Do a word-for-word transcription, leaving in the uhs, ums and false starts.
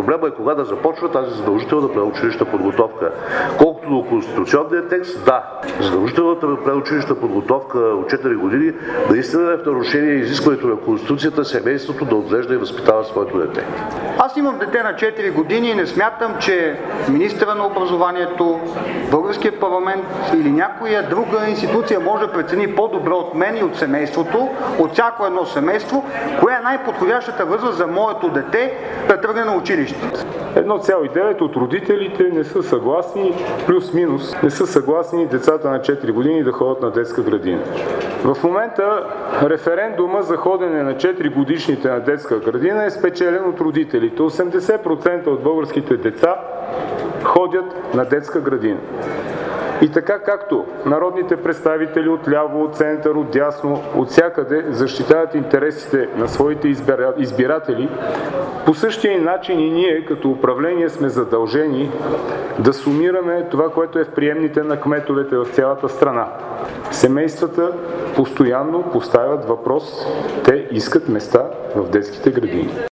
Проблема е кога да започва тази задължителна предучилищна подготовка. Колкото до конституционния текст, да, задължителната предучилищна подготовка от четири години наистина е в нарушение изискването на Конституцията семейството да отглежда и възпитава своето дете. Аз имам дете на четири години и не смятам, че министъра на образованието, българския парламент или някоя друга институция може да прецени по-добре от мен и от семейството, от всяко едно семейство, коя е най-подходящата възраст за моето дете да тръгне на училище. едно цяло и девет от родителите не са съгласни, плюс-минус, не са съгласни децата на четири години да ходят на детска градина. В момента референдума за ходене на четири годишните на детска градина е спечелен от родителите. осемдесет процента от българските деца ходят на детска градина. И така както народните представители от ляво, от център, от дясно, от всякъде защитават интересите на своите избиратели, по същия начин и ние като управление сме задължени да сумираме това, което е в приемните на кметовете в цялата страна. Семействата постоянно поставят въпрос, те искат места в детските градини.